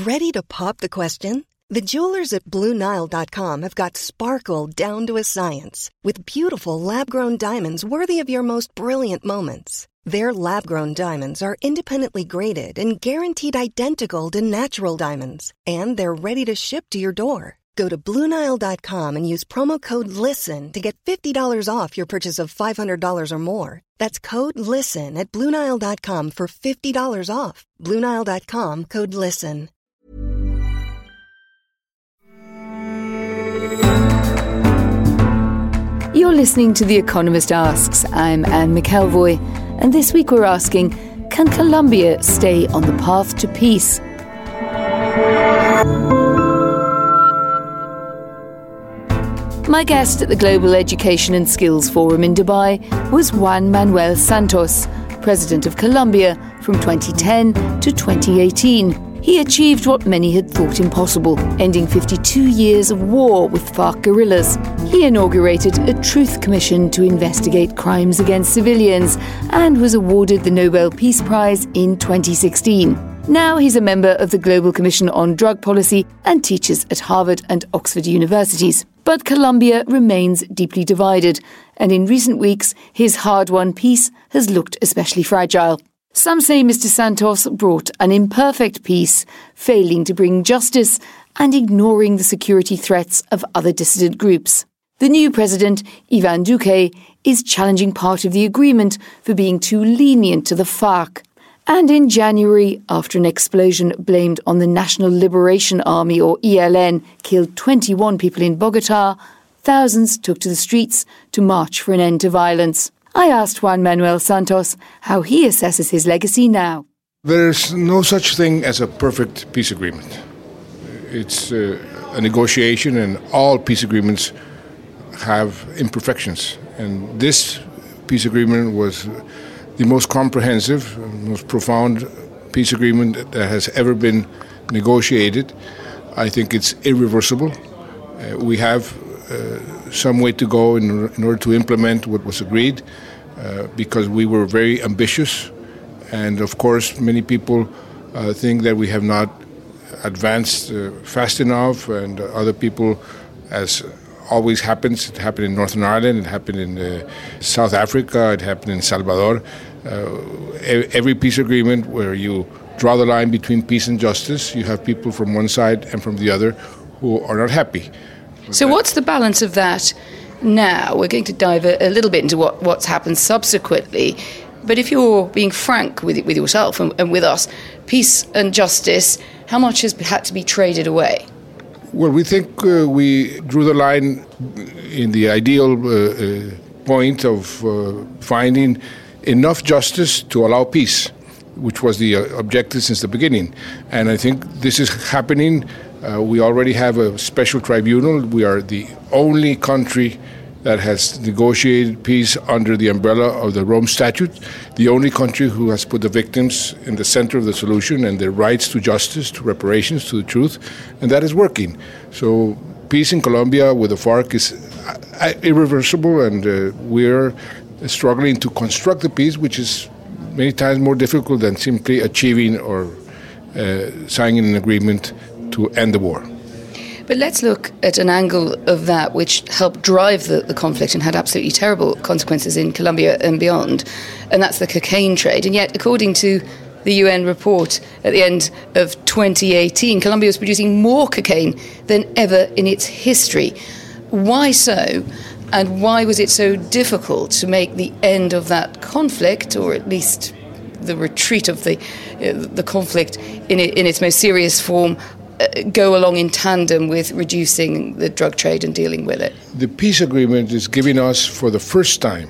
Ready to pop the question? The jewelers at BlueNile.com have got sparkle down to a science with beautiful lab-grown diamonds worthy of your most brilliant moments. Their lab-grown diamonds are independently graded and guaranteed identical to natural diamonds, and they're ready to ship to your door. Go to BlueNile.com and use promo code LISTEN to get $50 off your purchase of $500 or more. That's code LISTEN at BlueNile.com for $50 off. BlueNile.com, code LISTEN. You're listening to The Economist Asks. I'm Anne McElvoy, and this week we're asking, can Colombia stay on the path to peace? My guest at the Global Education and Skills Forum in Dubai was Juan Manuel Santos, President of Colombia from 2010 to 2018. He achieved what many had thought impossible, ending 52 years of war with FARC guerrillas. He inaugurated a truth commission to investigate crimes against civilians and was awarded the Nobel Peace Prize in 2016. Now he's a member of the Global Commission on Drug Policy and teaches at Harvard and Oxford universities. But Colombia remains deeply divided, and in recent weeks, his hard-won peace has looked especially fragile. Some say Mr. Santos brought an imperfect peace, failing to bring justice and ignoring the security threats of other dissident groups. The new president, Iván Duque, is challenging part of the agreement for being too lenient to the FARC. And in January, after an explosion blamed on the National Liberation Army, or ELN, killed 21 people in Bogotá, thousands took to the streets to march for an end to violence. I asked Juan Manuel Santos how he assesses his legacy now. There's no such thing as a perfect peace agreement. It's a negotiation, and all peace agreements have imperfections. And this peace agreement was the most comprehensive, most profound peace agreement that has ever been negotiated. I think it's irreversible. We have some way to go in order to implement what was agreed, because we were very ambitious. And of course, many people think that we have not advanced fast enough, and other people, as always happens, it happened in Northern Ireland, it happened in South Africa, it happened in Salvador. Every peace agreement where you draw the line between peace and justice, you have people from one side and from the other who are not happy. So what's the balance of that now? We're going to dive a little bit into what's happened subsequently. But if you're being frank with yourself and with us, peace and justice, how much has had to be traded away? Well, we think we drew the line in the ideal point of finding enough justice to allow peace, which was the objective since the beginning. And I think this is happening. We already have a special tribunal. We are the only country that has negotiated peace under the umbrella of the Rome Statute, the only country who has put the victims in the center of the solution and their rights to justice, to reparations, to the truth, and that is working. So peace in Colombia with the FARC is irreversible, and we're struggling to construct the peace, which is many times more difficult than simply achieving or signing an agreement to end the war. But let's look at an angle of that which helped drive the conflict and had absolutely terrible consequences in Colombia and beyond, and that's the cocaine trade. And yet, according to the UN report at the end of 2018, Colombia was producing more cocaine than ever in its history. Why so? And why was it so difficult to make the end of that conflict, or at least the retreat of the conflict in its most serious form, go along in tandem with reducing the drug trade and dealing with it? The peace agreement is giving us, for the first time,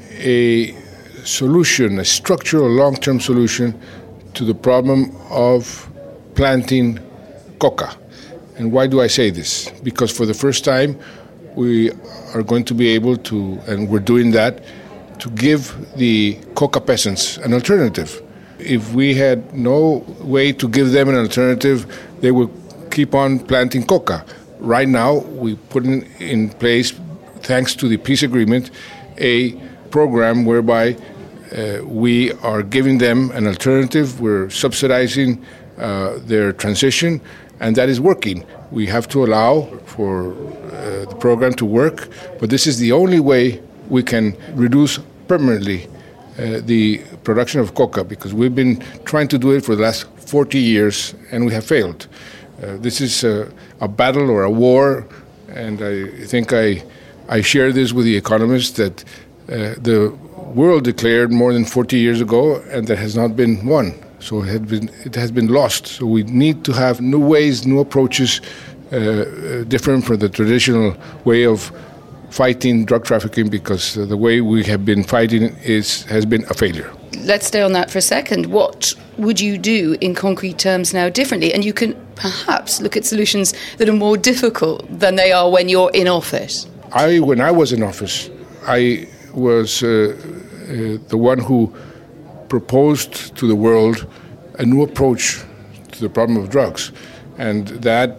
a solution, a structural, long-term solution to the problem of planting coca. And why do I say this? Because for the first time, we are going to be able to, and we're doing that, to give the coca peasants an alternative. If we had no way to give them an alternative, they would keep on planting coca. Right now, we put in place, thanks to the peace agreement, a program whereby we are giving them an alternative. We're subsidizing their transition, and that is working. We have to allow for the program to work, but this is the only way we can reduce permanently the production of coca, because we've been trying to do it for the last 40 years and we have failed. This is a battle or a war, and I think I share this with the economists, that the world declared more than 40 years ago and that has not been won. So it has been lost. So we need to have new ways, new approaches, different from the traditional way of fighting drug trafficking, because the way we have been fighting has been a failure. Let's stay on that for a second. What would you do in concrete terms now differently? And you can perhaps look at solutions that are more difficult than they are when you're in office. When I was in office, I was the one who proposed to the world a new approach to the problem of drugs. And that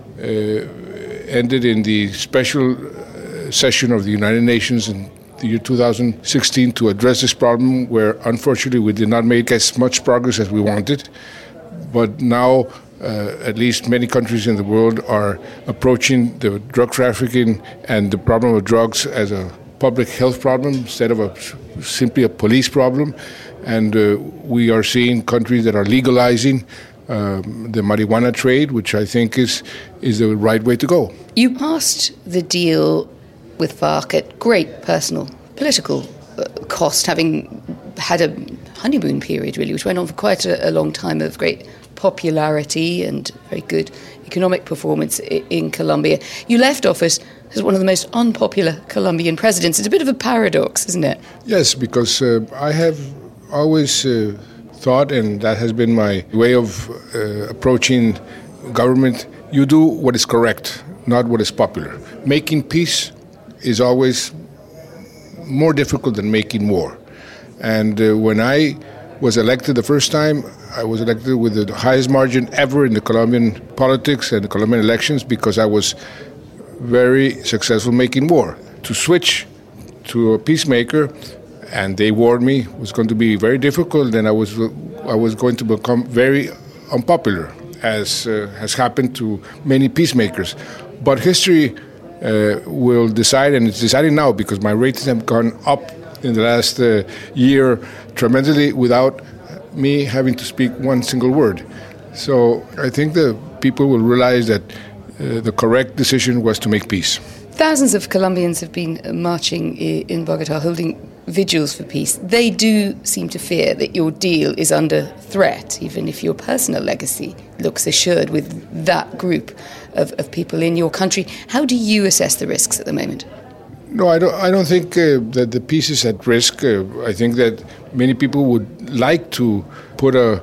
ended in the special session of the United Nations in the year 2016 to address this problem, where unfortunately we did not make as much progress as we wanted. But now at least many countries in the world are approaching the drug trafficking and the problem of drugs as a public health problem instead of simply a police problem. And we are seeing countries that are legalizing the marijuana trade, which I think is the right way to go. You passed the deal with FARC at great personal, political cost, having had a honeymoon period, really, which went on for quite a long time, of great popularity and very good economic performance in Colombia. You left office as one of the most unpopular Colombian presidents. It's a bit of a paradox, isn't it? Yes, because I have always thought, and that has been my way of approaching government, you do what is correct, not what is popular. Making peace is always more difficult than making war. And when I was elected the first time, I was elected with the highest margin ever in the Colombian politics and the Colombian elections, because I was very successful making war. To switch to a peacemaker, and they warned me, was going to be very difficult, and I was going to become very unpopular, as has happened to many peacemakers. But history will decide, and it's deciding now, because my ratings have gone up in the last year tremendously without me having to speak one single word. So I think the people will realize that the correct decision was to make peace. Thousands of Colombians have been marching in Bogota, holding vigils for peace. They do seem to fear that your deal is under threat, even if your personal legacy looks assured with that group of people in your country. How do you assess the risks at the moment? No, I don't think that the peace is at risk. I think that many people would like to put a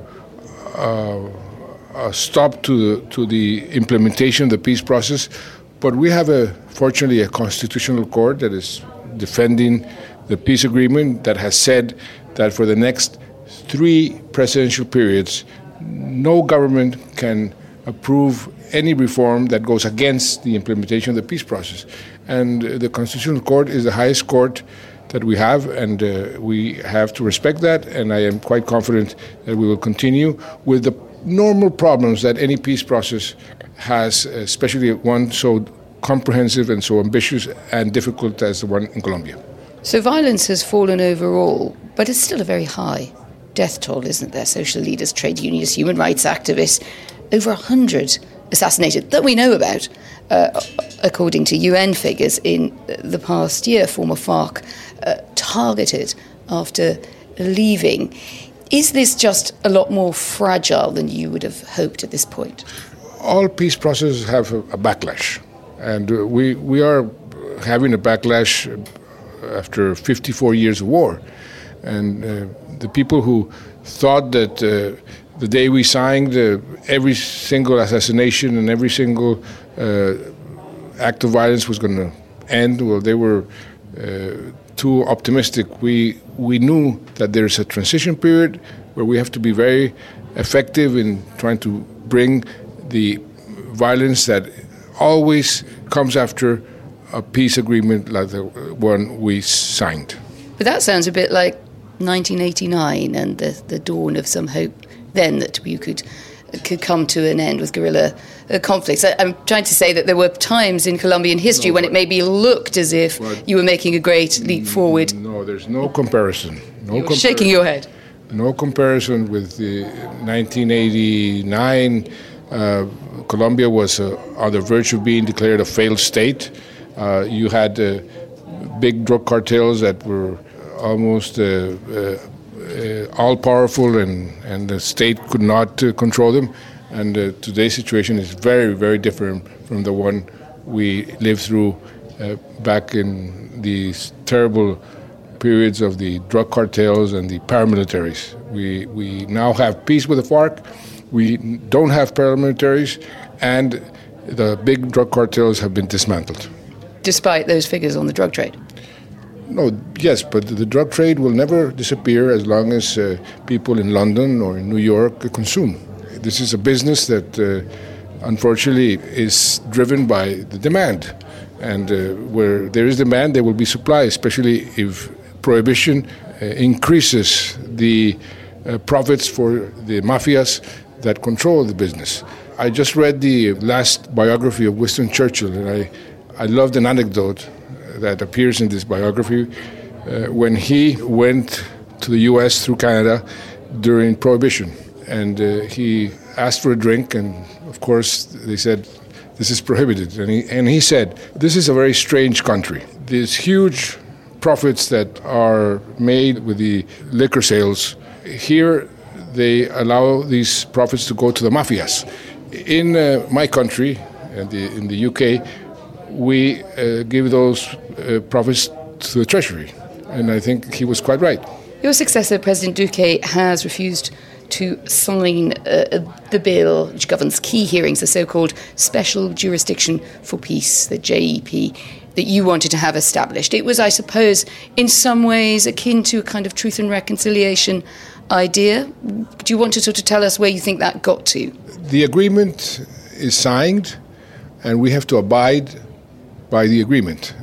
stop to the implementation of the peace process, but we have fortunately a constitutional court that is defending the peace agreement, that has said that for the next 3 presidential periods, no government can approve any reform that goes against the implementation of the peace process. And the Constitutional Court is the highest court that we have, and we have to respect that, and I am quite confident that we will continue with the normal problems that any peace process has, especially one so comprehensive and so ambitious and difficult as the one in Colombia. So violence has fallen overall, but it's still a very high death toll, isn't there? Social leaders, trade unionists, human rights activists, over 100 assassinated that we know about, according to UN figures in the past year, former FARC targeted after leaving. Is this just a lot more fragile than you would have hoped at this point? All peace processes have a backlash, and we are having a backlash after 54 years of war. And the people who thought that the day we signed, every single assassination and every single act of violence was going to end, well, they were too optimistic. We knew that there's a transition period where we have to be very effective in trying to bring the violence that always comes after a peace agreement like the one we signed. But that sounds a bit like 1989 and the dawn of some hope then that you could could come to an end with guerrilla conflicts. I'm trying to say that there were times in Colombian history when it maybe looked as if you were making a great leap forward. No, there's no comparison. You're shaking your head. No comparison with the 1989. Colombia was on the verge of being declared a failed state. You had big drug cartels that were almost all-powerful, and the state could not control them. And today's situation is very, very different from the one we lived through back in these terrible periods of the drug cartels and the paramilitaries. We now have peace with the FARC. We don't have paramilitaries, and the big drug cartels have been dismantled. Despite those figures on the drug trade? No, yes, but the drug trade will never disappear as long as people in London or in New York consume. This is a business that, unfortunately, is driven by the demand. And where there is demand, there will be supply, especially if prohibition increases the profits for the mafias that control the business. I just read the last biography of Winston Churchill, and I loved an anecdote that appears in this biography when he went to the U.S. through Canada during Prohibition. And he asked for a drink, and of course they said, this is prohibited. And he said, this is a very strange country. These huge profits that are made with the liquor sales, here they allow these profits to go to the mafias. In my country, in the UK, we give those profits to the Treasury. And I think he was quite right. Your successor, President Duque, has refused to sign the bill which governs key hearings, the so-called Special Jurisdiction for Peace, the JEP, that you wanted to have established. It was, I suppose, in some ways akin to a kind of truth and reconciliation idea. Do you want to sort of tell us where you think that got to? The agreement is signed, and we have to abide by the agreement.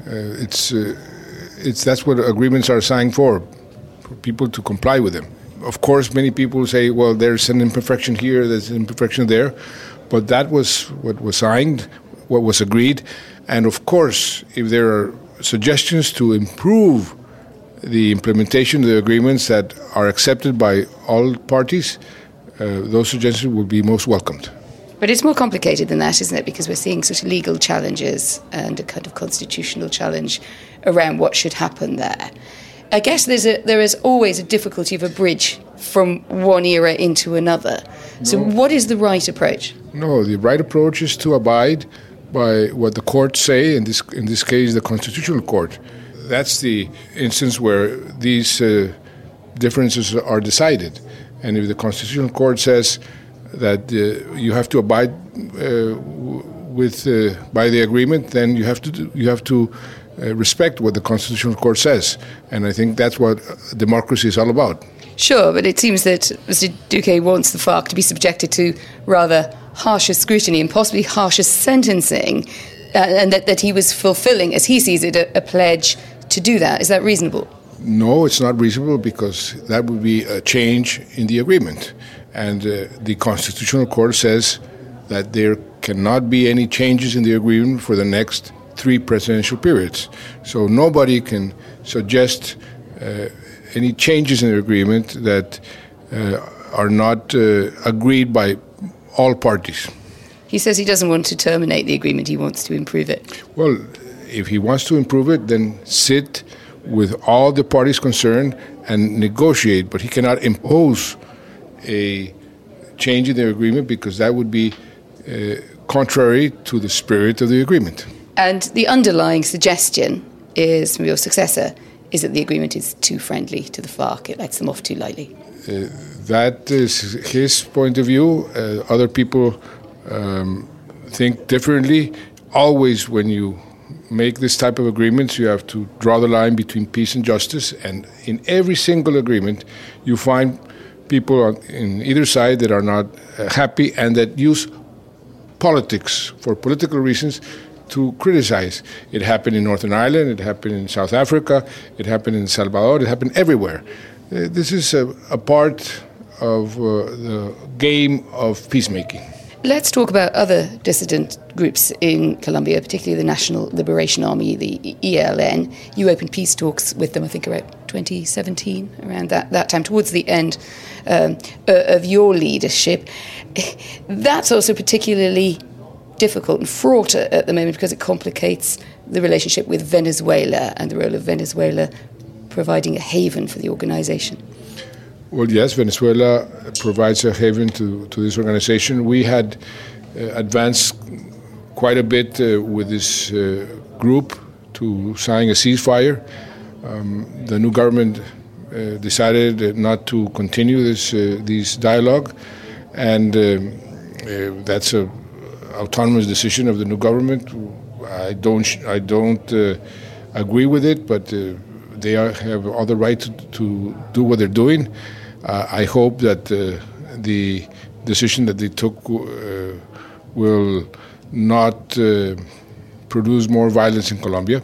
That's what agreements are signed for people to comply with them. Of course, many people say, well, there's an imperfection here, there's an imperfection there, but that was what was signed, what was agreed. And of course, if there are suggestions to improve the implementation of the agreements that are accepted by all parties, those suggestions will be most welcomed. But it's more complicated than that, isn't it? Because we're seeing sort of legal challenges and a kind of constitutional challenge around what should happen there. I guess there is always a difficulty of a bridge from one era into another. No. So what is the right approach? No, the right approach is to abide by what the courts say, in this case the Constitutional Court. That's the instance where these differences are decided. And if the Constitutional Court says that you have to abide by the agreement, then you have to respect what the Constitutional Court says. And I think that's what democracy is all about. Sure, but it seems that Mr. Duque wants the FARC to be subjected to rather harsher scrutiny and possibly harsher sentencing, and that he was fulfilling, as he sees it, a pledge to do that. Is that reasonable? No, it's not reasonable, because that would be a change in the agreement. And the Constitutional Court says that there cannot be any changes in the agreement for the next 3 presidential periods. So nobody can suggest any changes in the agreement that are not agreed by all parties. He says he doesn't want to terminate the agreement, he wants to improve it. Well, if he wants to improve it, then sit with all the parties concerned and negotiate, but he cannot impose a change in the agreement, because that would be contrary to the spirit of the agreement. And the underlying suggestion is, from your successor, is that the agreement is too friendly to the FARC. It lets them off too lightly. That is his point of view. Other people think differently. Always when you make this type of agreements, you have to draw the line between peace and justice. And in every single agreement, you find people in either side that are not happy and that use politics for political reasons to criticize. It happened in Northern Ireland, it happened in South Africa, it happened in El Salvador, it happened everywhere. This is a part of the game of peacemaking. Let's talk about other dissident groups in Colombia, particularly the National Liberation Army, the ELN. You opened peace talks with them, I think, around 2017, around that time, towards the end of your leadership. That's also particularly difficult and fraught at the moment because it complicates the relationship with Venezuela and the role of Venezuela providing a haven for the organisation. Well, yes, Venezuela provides a haven to this organization. We had advanced quite a bit with this group to sign a ceasefire. The new government decided not to continue this dialogue, and that's an autonomous decision of the new government. I don't agree with it, but they have all the right to do what they're doing. I hope that the decision that they took will not produce more violence in Colombia,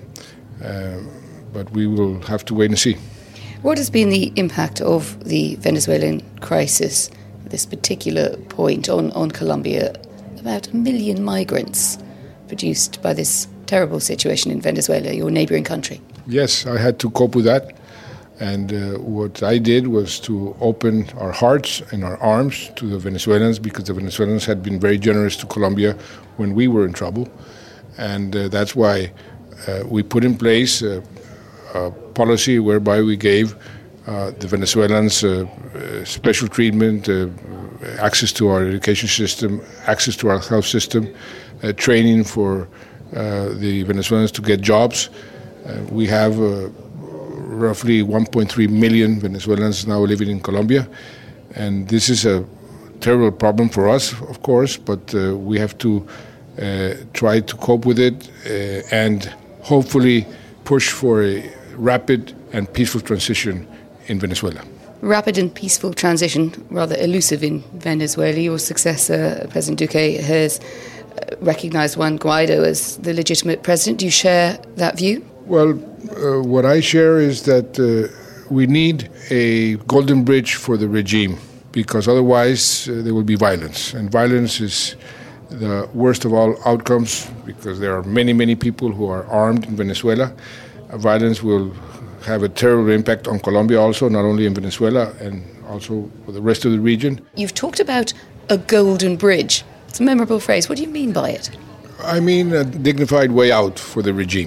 but we will have to wait and see. What has been the impact of the Venezuelan crisis at this particular point on Colombia? About 1 million migrants produced by this terrible situation in Venezuela, your neighbouring country. Yes, I had to cope with that. And what I did was to open our hearts and our arms to the Venezuelans, because the Venezuelans had been very generous to Colombia when we were in trouble. And that's why we put in place a policy whereby we gave the Venezuelans special treatment, access to our education system, access to our health system, training for the Venezuelans to get jobs. We have roughly 1.3 million Venezuelans now living in Colombia, and this is a terrible problem for us, of course, but we have to try to cope with it and hopefully push for a rapid and peaceful transition in Venezuela. Rapid and peaceful transition, rather elusive in Venezuela. Your successor, President Duque, has recognized Juan Guaido as the legitimate president. Do you share that view? Well, what I share is that we need a golden bridge for the regime, because otherwise there will be violence. And violence is the worst of all outcomes, because there are many, many people who are armed in Venezuela. Violence will have a terrible impact on Colombia also, not only in Venezuela, and also for the rest of the region. You've talked about a golden bridge. It's a memorable phrase. What do you mean by it? I mean a dignified way out for the regime.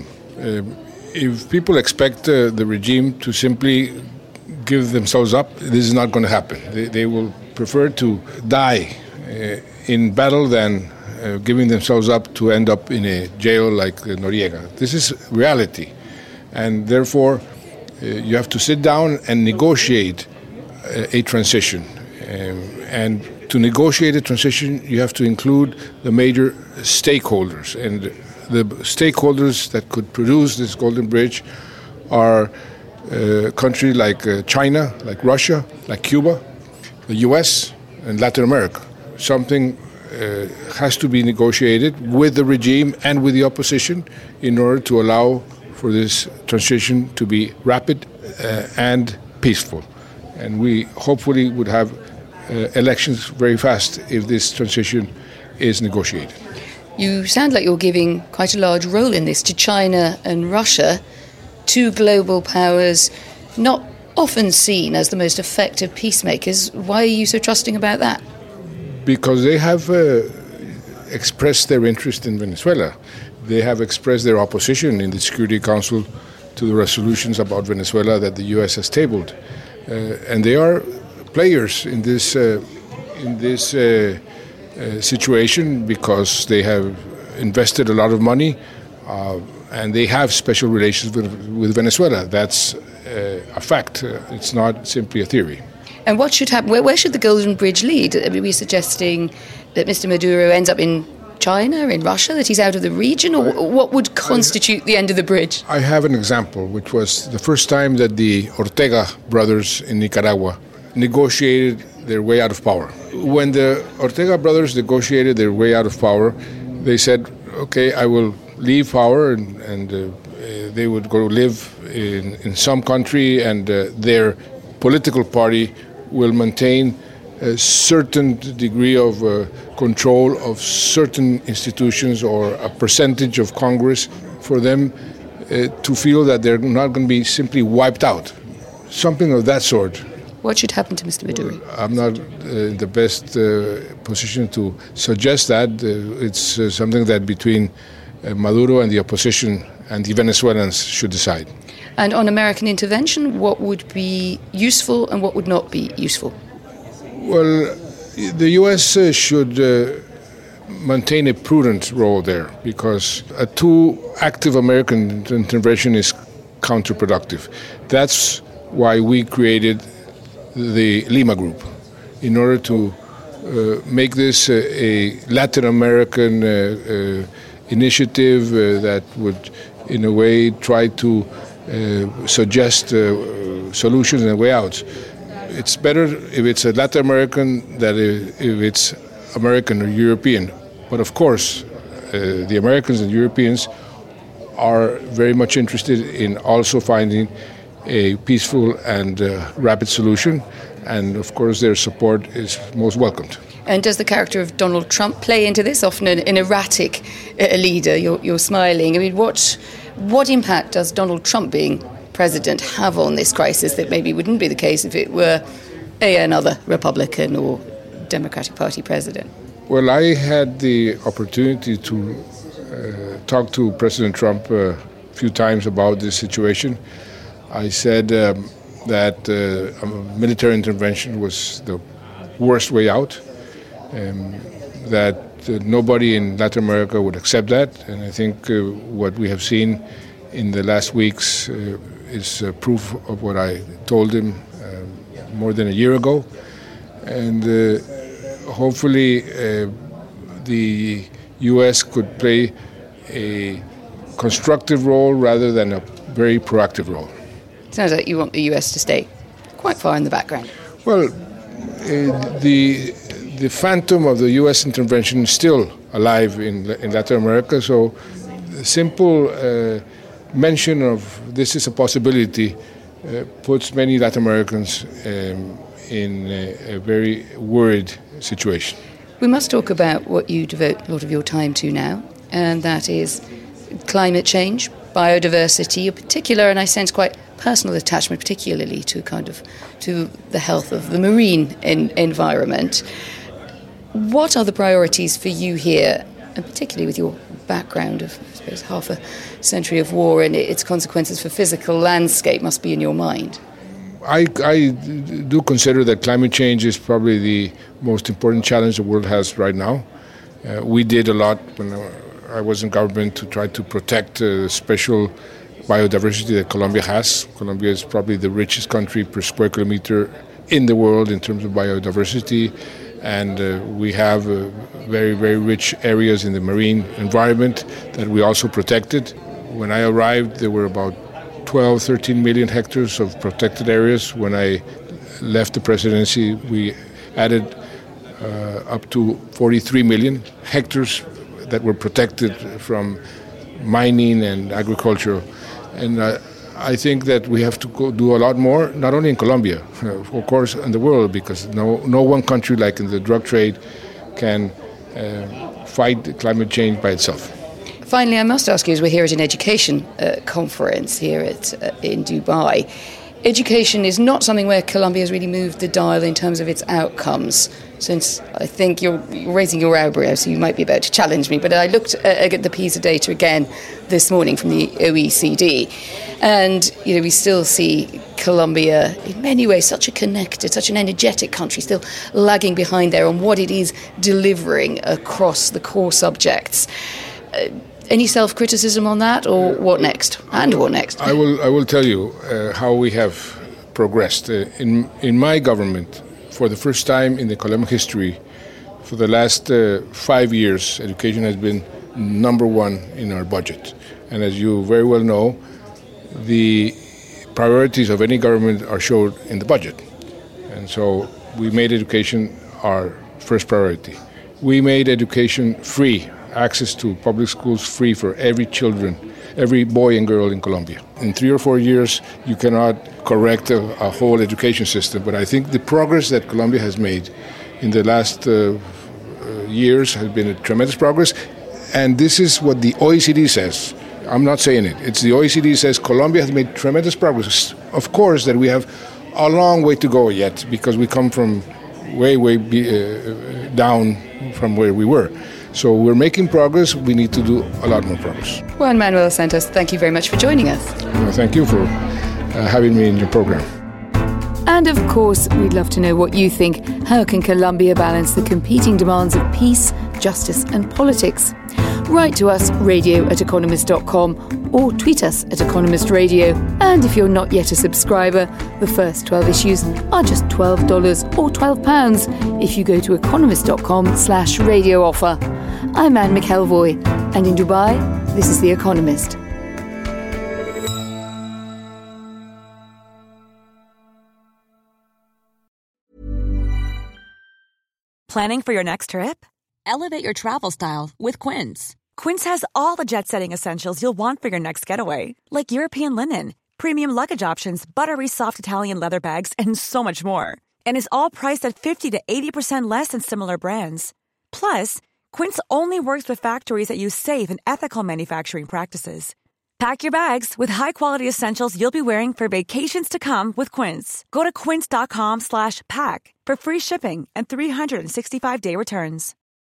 If people expect the regime to simply give themselves up, this is not going to happen. They will prefer to die in battle than giving themselves up to end up in a jail like Noriega. This is reality. And therefore, you have to sit down and negotiate a transition. And to negotiate a transition, you have to include the major stakeholders. And the stakeholders that could produce this golden bridge are countries like China, like Russia, like Cuba, the U.S., and Latin America. Something has to be negotiated with the regime and with the opposition in order to allow for this transition to be rapid and peaceful. And we hopefully would have elections very fast if this transition is negotiated. You sound like you're giving quite a large role in this to China and Russia, two global powers not often seen as the most effective peacemakers. Why are you so trusting about that? Because they have expressed their interest in Venezuela. They have expressed their opposition in the Security Council to the resolutions about Venezuela that the U.S. has tabled. And they are players in this situation because they have invested a lot of money and they have special relations with Venezuela. That's a fact. It's not simply a theory. And what should happen? Where should the Golden Bridge lead? Are we suggesting that Mr. Maduro ends up in China, in Russia, that he's out of the region? Or what would constitute the end of the bridge? I have an example, which was the first time that the Ortega brothers in Nicaragua negotiated their way out of power. When the Ortega brothers negotiated their way out of power, they said, okay, I will leave power, and they would go live in some country, and their political party will maintain a certain degree of control of certain institutions or a percentage of Congress for them to feel that they're not going to be simply wiped out. Something of that sort. What should happen to Mr. Maduro? I'm not in the best position to suggest that. It's something that between Maduro and the opposition and the Venezuelans should decide. And on American intervention, what would be useful and what would not be useful? Well, the U.S. should maintain a prudent role there, because a too active American intervention is counterproductive. That's why we created the Lima Group, in order to make this a Latin American initiative that would, in a way, try to suggest solutions and way outs. It's better if it's a Latin American than if it's American or European. But of course, the Americans and Europeans are very much interested in also finding a peaceful and rapid solution. And of course, their support is most welcomed. And does the character of Donald Trump play into this? Often an erratic leader. You're smiling. I mean, what impact does Donald Trump being president have on this crisis that maybe wouldn't be the case if it were another Republican or Democratic Party president? Well, I had the opportunity to talk to President Trump a few times about this situation. I said that a military intervention was the worst way out, that nobody in Latin America would accept that. And I think what we have seen in the last weeks is proof of what I told him more than a year ago. And hopefully the U.S. could play a constructive role rather than a very proactive role. Sounds like you want the U.S. to stay quite far in the background. Well, the phantom of the U.S. intervention is still alive in Latin America, so the simple mention of this is a possibility puts many Latin Americans in a very worried situation. We must talk about what you devote a lot of your time to now, and that is climate change, biodiversity, a particular, and I sense quite personal attachment, particularly to the health of the marine environment. What are the priorities for you here, and particularly with your background of, I suppose, half a century of war and its consequences for physical landscape must be in your mind? I do consider that climate change is probably the most important challenge the world has right now. We did a lot when I was in government to try to protect special biodiversity that Colombia has. Colombia is probably the richest country per square kilometer in the world in terms of biodiversity, and we have very, very rich areas in the marine environment that we also protected. When I arrived, there were about 12, 13 million hectares of protected areas. When I left the presidency, we added up to 43 million hectares that were protected from mining and agriculture. And I think that we have to do a lot more, not only in Colombia, of course, in the world, because no one country, like in the drug trade, can fight climate change by itself. Finally, I must ask you, as we're here at an education conference here in Dubai, education is not something where Colombia has really moved the dial in terms of its outcomes, since I think you're raising your eyebrow, so you might be about to challenge me. But I looked at the PISA data again this morning from the OECD, and we still see Colombia in many ways such a connected, such an energetic country, still lagging behind there on what it is delivering across the core subjects. Any self-criticism on that, or what next? And what next? I will tell you how we have progressed. In my government, for the first time in the Colombian history, for the last 5 years, education has been number one in our budget. And as you very well know, the priorities of any government are shown in the budget. And so we made education our first priority. We made education free access to public schools free for every boy and girl in Colombia. In 3 or 4 years, you cannot correct a whole education system, but I think the progress that Colombia has made in the last years has been a tremendous progress, and this is what the OECD says. I'm not saying it. It's the OECD says Colombia has made tremendous progress. Of course that we have a long way to go yet, because we come from way down from where we were. So we're making progress. We need to do a lot more progress. Juan Manuel Santos, thank you very much for joining us. Thank you for having me in your program. And of course, we'd love to know what you think. How can Colombia balance the competing demands of peace, justice and politics? Write to us, radio@economist.com, or tweet us at Economist Radio. And if you're not yet a subscriber, the first 12 issues are just $12 or £12 if you go to economist.com/radio offer. I'm Anne McElvoy, and in Dubai, this is The Economist. Planning for your next trip? Elevate your travel style with Quince. Quince has all the jet-setting essentials you'll want for your next getaway, like European linen, premium luggage options, buttery soft Italian leather bags, and so much more. And is all priced at 50 to 80% less than similar brands. Plus, Quince only works with factories that use safe and ethical manufacturing practices. Pack your bags with high-quality essentials you'll be wearing for vacations to come with Quince. Go to quince.com/pack for free shipping and 365-day returns.